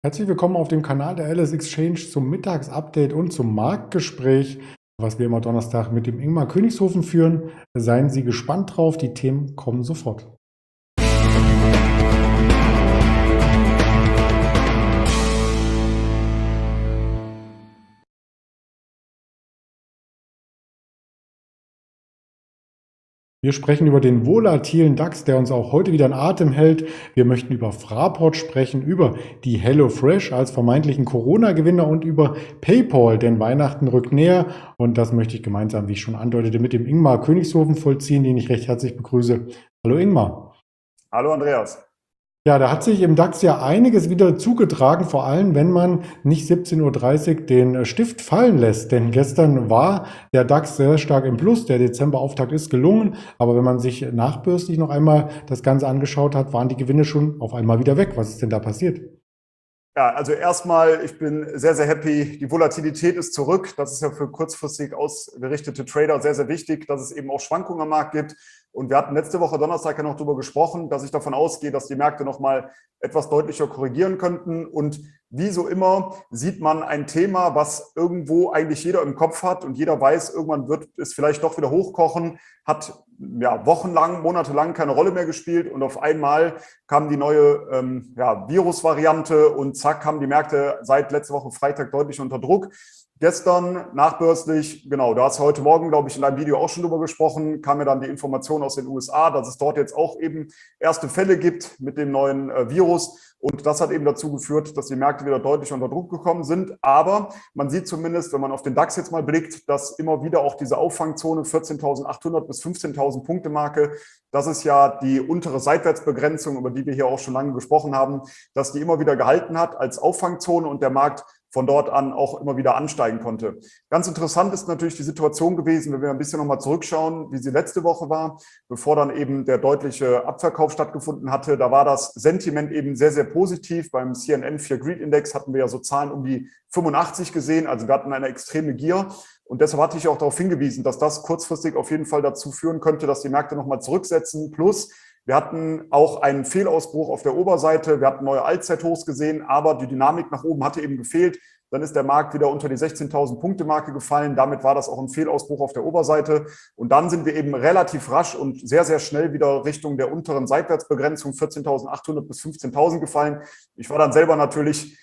Herzlich willkommen auf dem Kanal der LS Exchange zum Mittagsupdate und zum Marktgespräch, was wir immer Donnerstag mit dem Ingmar Königshofen führen. Seien Sie gespannt drauf, die Themen kommen sofort. Wir sprechen über den volatilen DAX, der uns auch heute wieder in Atem hält. Wir möchten über Fraport sprechen, über die HelloFresh als vermeintlichen Corona-Gewinner und über PayPal, denn Weihnachten rückt näher. Und das möchte ich gemeinsam, wie ich schon andeutete, mit dem Ingmar Königshofen vollziehen, den ich recht herzlich begrüße. Hallo Ingmar. Hallo Andreas. Ja, da hat sich im DAX ja einiges wieder zugetragen, vor allem wenn man nicht 17:30 Uhr den Stift fallen lässt. Denn gestern war der DAX sehr stark im Plus, der Dezemberauftakt ist gelungen, aber wenn man sich nachbörslich noch einmal das Ganze angeschaut hat, waren die Gewinne schon auf einmal wieder weg. Was ist denn da passiert? Ja, also erstmal, ich bin sehr, sehr happy. Die Volatilität ist zurück. Das ist ja für kurzfristig ausgerichtete Trader sehr, sehr wichtig, dass es eben auch Schwankungen am Markt gibt. Und wir hatten letzte Woche Donnerstag ja noch darüber gesprochen, dass ich davon ausgehe, dass die Märkte nochmal etwas deutlicher korrigieren könnten. Und wie so immer sieht man ein Thema, was irgendwo eigentlich jeder im Kopf hat und jeder weiß, irgendwann wird es vielleicht doch wieder hochkochen, hat ja wochenlang, monatelang keine Rolle mehr gespielt und auf einmal kam die neue Virusvariante und zack, haben die Märkte seit letzter Woche Freitag deutlich unter Druck. Gestern nachbörslich, genau, da hast du heute Morgen, glaube ich, in deinem Video auch schon drüber gesprochen, kam mir dann die Information aus den USA, dass es dort jetzt auch eben erste Fälle gibt mit dem neuen Virus. Und das hat eben dazu geführt, dass die Märkte wieder deutlich unter Druck gekommen sind. Aber man sieht zumindest, wenn man auf den DAX jetzt mal blickt, dass immer wieder auch diese Auffangzone 14.800 bis 15.000 Punkte Marke, das ist ja die untere Seitwärtsbegrenzung, über die wir hier auch schon lange gesprochen haben, dass die immer wieder gehalten hat als Auffangzone und der Markt von dort an auch immer wieder ansteigen konnte. Ganz interessant ist natürlich die Situation gewesen, wenn wir ein bisschen nochmal zurückschauen, wie sie letzte Woche war, bevor dann eben der deutliche Abverkauf stattgefunden hatte. Da war das Sentiment eben sehr, sehr positiv. Beim CNN Fear Greed Index hatten wir ja so Zahlen um die 85 gesehen, also wir hatten eine extreme Gier. Und deshalb hatte ich auch darauf hingewiesen, dass das kurzfristig auf jeden Fall dazu führen könnte, dass die Märkte nochmal zurücksetzen. Plus, wir hatten auch einen Fehlausbruch auf der Oberseite. Wir hatten neue Allzeithochs gesehen, aber die Dynamik nach oben hatte eben gefehlt. Dann ist der Markt wieder unter die 16.000 Punkte Marke gefallen. Damit war das auch ein Fehlausbruch auf der Oberseite. Und dann sind wir eben relativ rasch und sehr, sehr schnell wieder Richtung der unteren Seitwärtsbegrenzung 14.800 bis 15.000 gefallen. Ich war dann selber natürlich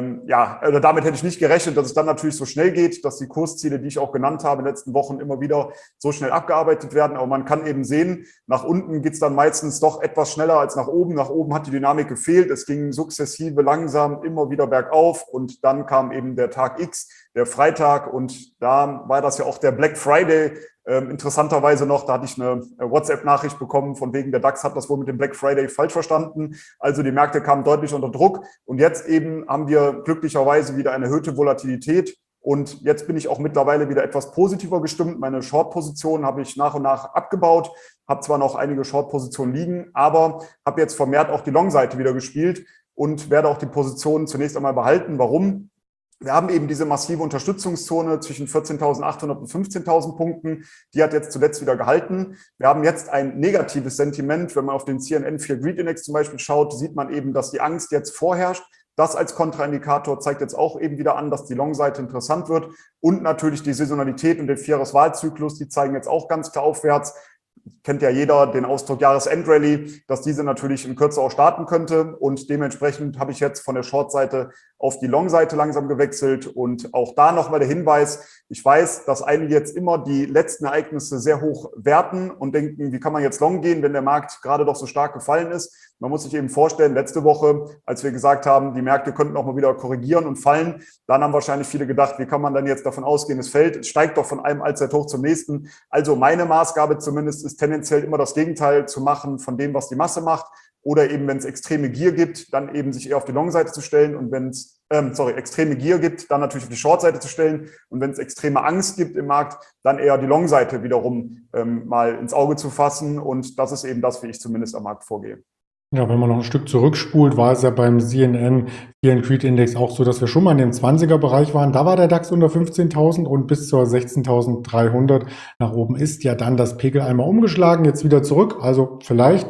also damit hätte ich nicht gerechnet, dass es dann natürlich so schnell geht, dass die Kursziele, die ich auch genannt habe in den letzten Wochen, immer wieder so schnell abgearbeitet werden. Aber man kann eben sehen, nach unten geht es dann meistens doch etwas schneller als nach oben. Nach oben hat die Dynamik gefehlt. Es ging sukzessive langsam immer wieder bergauf und dann kam eben der Tag X, der Freitag, und da war das ja auch der Black Friday. Interessanterweise noch, da hatte ich eine WhatsApp-Nachricht bekommen, von wegen der DAX hat das wohl mit dem Black Friday falsch verstanden. Also die Märkte kamen deutlich unter Druck und jetzt eben haben wir glücklicherweise wieder eine erhöhte Volatilität. Und jetzt bin ich auch mittlerweile wieder etwas positiver gestimmt. Meine Short-Positionen habe ich nach und nach abgebaut, habe zwar noch einige Short-Positionen liegen, aber habe jetzt vermehrt auch die Long-Seite wieder gespielt und werde auch die Positionen zunächst einmal behalten. Warum? Wir haben eben diese massive Unterstützungszone zwischen 14.800 und 15.000 Punkten. Die hat jetzt zuletzt wieder gehalten. Wir haben jetzt ein negatives Sentiment. Wenn man auf den CNN Fear Greed Index zum Beispiel schaut, sieht man eben, dass die Angst jetzt vorherrscht. Das als Kontraindikator zeigt jetzt auch eben wieder an, dass die Long-Seite interessant wird. Und natürlich die Saisonalität und der Vierjahreswahlzyklus, die zeigen jetzt auch ganz klar aufwärts. Kennt ja jeder den Ausdruck Jahresendrallye, dass diese natürlich in Kürze auch starten könnte. Und dementsprechend habe ich jetzt von der Short-Seite auf die Long-Seite langsam gewechselt. Und auch da nochmal der Hinweis, ich weiß, dass einige jetzt immer die letzten Ereignisse sehr hoch werten und denken, wie kann man jetzt long gehen, wenn der Markt gerade doch so stark gefallen ist. Man muss sich eben vorstellen, letzte Woche, als wir gesagt haben, die Märkte könnten auch mal wieder korrigieren und fallen, dann haben wahrscheinlich viele gedacht, wie kann man dann jetzt davon ausgehen, es fällt, es steigt doch von einem Allzeithoch zum nächsten. Also meine Maßgabe zumindest ist tendenziell immer das Gegenteil zu machen von dem, was die Masse macht. Oder eben, wenn es extreme Gier gibt, dann eben sich eher auf die Long-Seite zu stellen. Und wenn es extreme Gier gibt, dann natürlich auf die Short-Seite zu stellen. Und wenn es extreme Angst gibt im Markt, dann eher die Long-Seite wiederum mal ins Auge zu fassen. Und das ist eben das, wie ich zumindest am Markt vorgehe. Ja, wenn man noch ein Stück zurückspult, war es ja beim CNN Fear Greed Index auch so, dass wir schon mal in dem 20er-Bereich waren. Da war der DAX unter 15.000 und bis zur 16.300 nach oben ist ja dann das Pegel einmal umgeschlagen, jetzt wieder zurück. Also vielleicht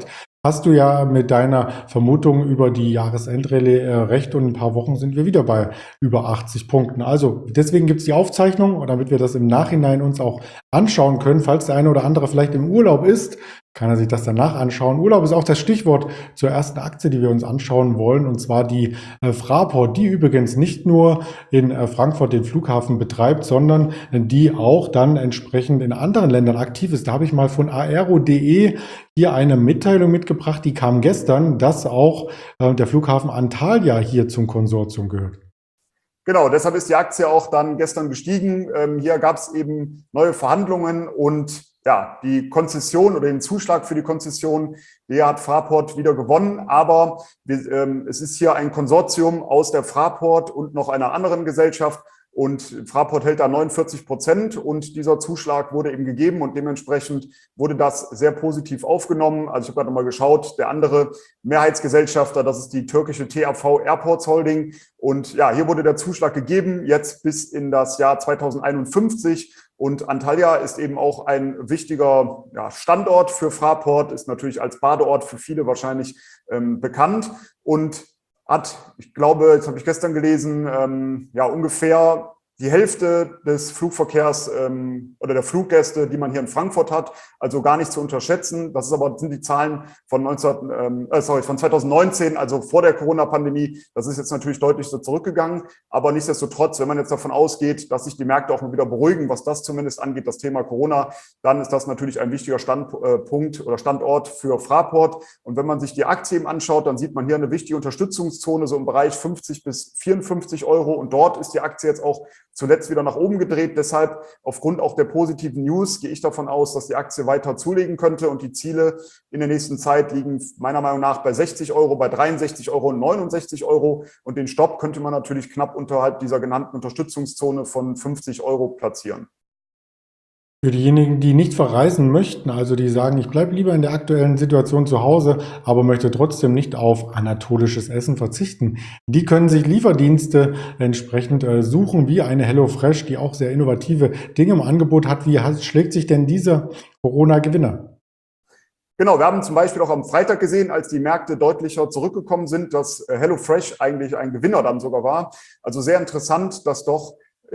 hast du ja mit deiner Vermutung über die Jahresendrallye recht und in ein paar Wochen sind wir wieder bei über 80 Punkten. Also deswegen gibt es die Aufzeichnung, damit wir das im Nachhinein uns auch anschauen können. Falls der eine oder andere vielleicht im Urlaub ist, kann er sich das danach anschauen. Urlaub ist auch das Stichwort zur ersten Aktie, die wir uns anschauen wollen, und zwar die Fraport, die übrigens nicht nur in Frankfurt den Flughafen betreibt, sondern die auch dann entsprechend in anderen Ländern aktiv ist. Da habe ich mal von aero.de hier eine Mitteilung mitgebracht, die kam gestern, dass auch der Flughafen Antalya hier zum Konsortium gehört. Genau, deshalb ist die Aktie auch dann gestern gestiegen. Hier gab es eben neue Verhandlungen und ja, die Konzession oder den Zuschlag für die Konzession, der hat Fraport wieder gewonnen. Aber es ist hier ein Konsortium aus der Fraport und noch einer anderen Gesellschaft. Und Fraport hält da 49% und dieser Zuschlag wurde eben gegeben und dementsprechend wurde das sehr positiv aufgenommen. Also ich habe gerade nochmal geschaut, der andere Mehrheitsgesellschafter, das ist die türkische TAV Airports Holding. Und ja, hier wurde der Zuschlag gegeben, jetzt bis in das Jahr 2051. Und Antalya ist eben auch ein wichtiger Standort für Fraport, ist natürlich als Badeort für viele wahrscheinlich bekannt und hat, ich glaube, jetzt habe ich gestern gelesen, ungefähr die Hälfte des Flugverkehrs oder der Fluggäste, die man hier in Frankfurt hat, also gar nicht zu unterschätzen. Das sind die Zahlen von 2019, also vor der Corona-Pandemie. Das ist jetzt natürlich deutlich so zurückgegangen, aber nichtsdestotrotz, wenn man jetzt davon ausgeht, dass sich die Märkte auch mal wieder beruhigen, was das zumindest angeht, das Thema Corona, dann ist das natürlich ein wichtiger Standpunkt oder Standort für Fraport. Und wenn man sich die Aktie eben anschaut, dann sieht man hier eine wichtige Unterstützungszone, so im Bereich 50 bis 54 Euro. Und dort ist die Aktie jetzt auch zuletzt wieder nach oben gedreht. Deshalb aufgrund auch der positiven News gehe ich davon aus, dass die Aktie weiter zulegen könnte und die Ziele in der nächsten Zeit liegen meiner Meinung nach bei 60 Euro, bei 63 Euro und 69 Euro. Und den Stopp könnte man natürlich knapp unterhalb dieser genannten Unterstützungszone von 50 Euro platzieren. Für diejenigen, die nicht verreisen möchten, also die sagen, ich bleibe lieber in der aktuellen Situation zu Hause, aber möchte trotzdem nicht auf anatolisches Essen verzichten, die können sich Lieferdienste entsprechend suchen, wie eine HelloFresh, die auch sehr innovative Dinge im Angebot hat. Wie schlägt sich denn dieser Corona-Gewinner? Genau, wir haben zum Beispiel auch am Freitag gesehen, als die Märkte deutlicher zurückgekommen sind, dass HelloFresh eigentlich ein Gewinner dann sogar war. Also sehr interessant, dass doch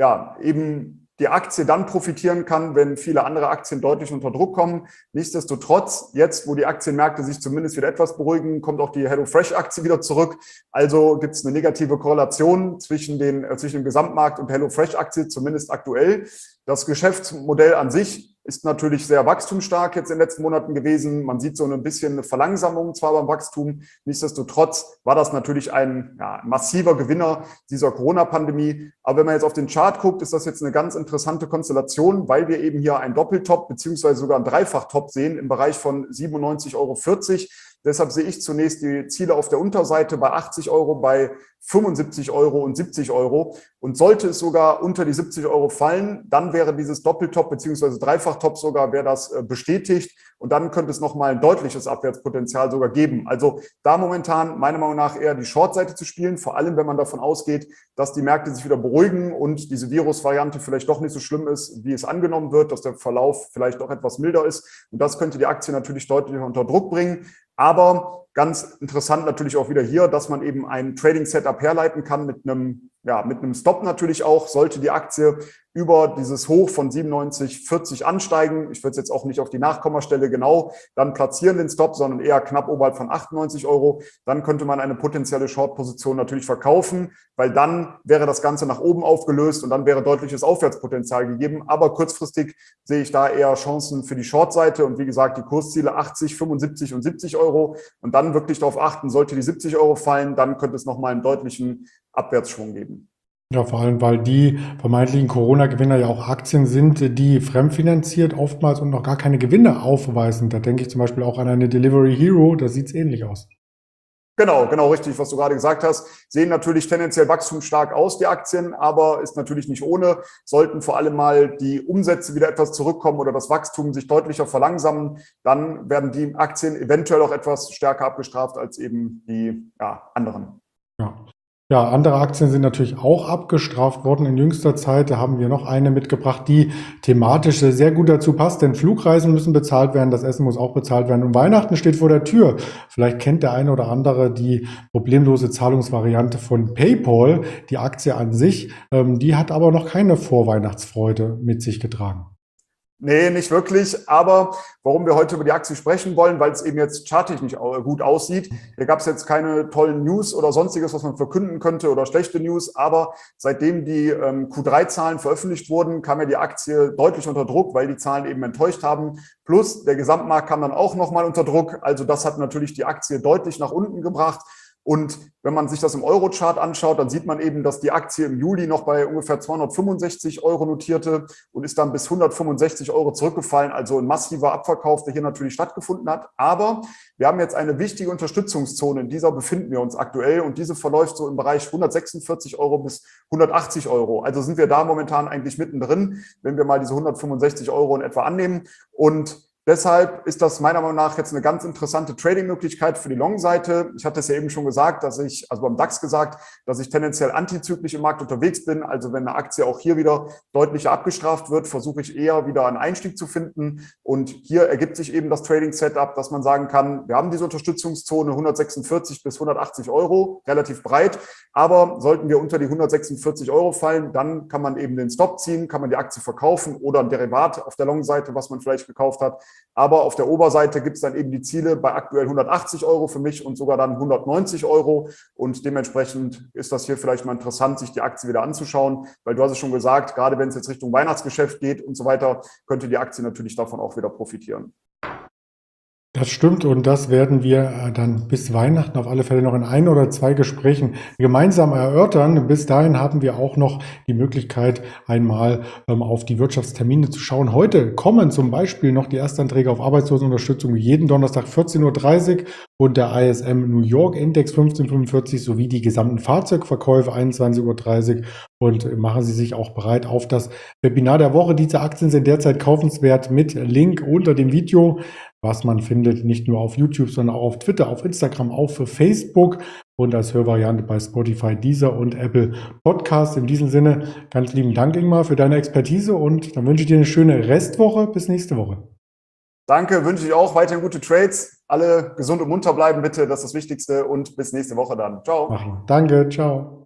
eben die Aktie dann profitieren kann, wenn viele andere Aktien deutlich unter Druck kommen. Nichtsdestotrotz, jetzt, wo die Aktienmärkte sich zumindest wieder etwas beruhigen, kommt auch die HelloFresh-Aktie wieder zurück. Also gibt es eine negative Korrelation zwischen dem Gesamtmarkt und HelloFresh-Aktie, zumindest aktuell. Das Geschäftsmodell an sich ist natürlich sehr wachstumsstark jetzt in den letzten Monaten gewesen. Man sieht so ein bisschen eine Verlangsamung zwar beim Wachstum. Nichtsdestotrotz war das natürlich ein massiver Gewinner dieser Corona-Pandemie. Aber wenn man jetzt auf den Chart guckt, ist das jetzt eine ganz interessante Konstellation, weil wir eben hier einen Doppeltop beziehungsweise sogar einen Dreifachtop sehen im Bereich von 97,40 Euro. Deshalb sehe ich zunächst die Ziele auf der Unterseite bei 80 Euro, bei 75 Euro und 70 Euro. Und sollte es sogar unter die 70 Euro fallen, dann wäre dieses Doppeltop bzw. Dreifachtop sogar, wäre das bestätigt. Und dann könnte es nochmal ein deutliches Abwärtspotenzial sogar geben. Also da momentan meiner Meinung nach eher die Shortseite zu spielen, vor allem wenn man davon ausgeht, dass die Märkte sich wieder beruhigen und diese Virusvariante vielleicht doch nicht so schlimm ist, wie es angenommen wird, dass der Verlauf vielleicht doch etwas milder ist. Und das könnte die Aktie natürlich deutlich unter Druck bringen. Aber ganz interessant natürlich auch wieder hier, dass man eben ein Trading-Setup herleiten kann mit einem Stop natürlich auch, sollte die Aktie über dieses Hoch von 97,40 ansteigen. Ich würde es jetzt auch nicht auf die Nachkommastelle genau dann platzieren, den Stop, sondern eher knapp oberhalb von 98 Euro. Dann könnte man eine potenzielle Short-Position natürlich verkaufen, weil dann wäre das Ganze nach oben aufgelöst und dann wäre deutliches Aufwärtspotenzial gegeben. Aber kurzfristig sehe ich da eher Chancen für die Short-Seite und wie gesagt, die Kursziele 80, 75 und 70 Euro. Und dann wirklich darauf achten, sollte die 70 Euro fallen, dann könnte es nochmal einen deutlichen Abwärtsschwung geben. Ja, vor allem, weil die vermeintlichen Corona-Gewinner ja auch Aktien sind, die fremdfinanziert oftmals und noch gar keine Gewinne aufweisen. Da denke ich zum Beispiel auch an eine Delivery Hero, da sieht es ähnlich aus. Genau, richtig, was du gerade gesagt hast. Sehen natürlich tendenziell wachstumsstark aus, die Aktien, aber ist natürlich nicht ohne. Sollten vor allem mal die Umsätze wieder etwas zurückkommen oder das Wachstum sich deutlicher verlangsamen, dann werden die Aktien eventuell auch etwas stärker abgestraft als eben die anderen. Ja. Ja, andere Aktien sind natürlich auch abgestraft worden in jüngster Zeit. Da haben wir noch eine mitgebracht, die thematisch sehr gut dazu passt, denn Flugreisen müssen bezahlt werden, das Essen muss auch bezahlt werden und Weihnachten steht vor der Tür. Vielleicht kennt der eine oder andere die problemlose Zahlungsvariante von PayPal. Die Aktie an sich, die hat aber noch keine Vorweihnachtsfreude mit sich getragen. Nee, nicht wirklich. Aber warum wir heute über die Aktie sprechen wollen, weil es eben jetzt charttechnisch gut aussieht. Hier gab es jetzt keine tollen News oder sonstiges, was man verkünden könnte oder schlechte News. Aber seitdem die Q3-Zahlen veröffentlicht wurden, kam ja die Aktie deutlich unter Druck, weil die Zahlen eben enttäuscht haben. Plus der Gesamtmarkt kam dann auch nochmal unter Druck. Also das hat natürlich die Aktie deutlich nach unten gebracht. Und wenn man sich das im Euro-Chart anschaut, dann sieht man eben, dass die Aktie im Juli noch bei ungefähr 265 Euro notierte und ist dann bis 165 Euro zurückgefallen. Also ein massiver Abverkauf, der hier natürlich stattgefunden hat. Aber wir haben jetzt eine wichtige Unterstützungszone. In dieser befinden wir uns aktuell und diese verläuft so im Bereich 146 Euro bis 180 Euro. Also sind wir da momentan eigentlich mittendrin, wenn wir mal diese 165 Euro in etwa annehmen. Und deshalb ist das meiner Meinung nach jetzt eine ganz interessante Trading-Möglichkeit für die Long-Seite. Ich hatte es ja eben schon gesagt, also beim DAX gesagt, dass ich tendenziell antizyklisch im Markt unterwegs bin. Also wenn eine Aktie auch hier wieder deutlicher abgestraft wird, versuche ich eher wieder einen Einstieg zu finden. Und hier ergibt sich eben das Trading-Setup, dass man sagen kann, wir haben diese Unterstützungszone 146 bis 180 Euro, relativ breit. Aber sollten wir unter die 146 Euro fallen, dann kann man eben den Stop ziehen, kann man die Aktie verkaufen oder ein Derivat auf der Long-Seite, was man vielleicht gekauft hat. Aber auf der Oberseite gibt es dann eben die Ziele bei aktuell 180 Euro für mich und sogar dann 190 Euro. Und dementsprechend ist das hier vielleicht mal interessant, sich die Aktie wieder anzuschauen, weil du hast es schon gesagt, gerade wenn es jetzt Richtung Weihnachtsgeschäft geht und so weiter, könnte die Aktie natürlich davon auch wieder profitieren. Das stimmt und das werden wir dann bis Weihnachten auf alle Fälle noch in ein oder zwei Gesprächen gemeinsam erörtern. Bis dahin haben wir auch noch die Möglichkeit, einmal auf die Wirtschaftstermine zu schauen. Heute kommen zum Beispiel noch die Erstanträge auf Arbeitslosenunterstützung jeden Donnerstag 14:30 Uhr und der ISM New York Index 1545 sowie die gesamten Fahrzeugverkäufe 21:30 Uhr. Und machen Sie sich auch bereit auf das Webinar der Woche. Diese Aktien sind derzeit kaufenswert mit Link unter dem Video, was man findet nicht nur auf YouTube, sondern auch auf Twitter, auf Instagram, auf Facebook und als Hörvariante bei Spotify, Deezer und Apple Podcast. In diesem Sinne ganz lieben Dank, Ingmar, für deine Expertise und dann wünsche ich dir eine schöne Restwoche. Bis nächste Woche. Danke, wünsche ich auch weiterhin gute Trades. Alle gesund und munter bleiben bitte, das ist das Wichtigste und bis nächste Woche dann. Ciao. Machen wir. Danke, ciao.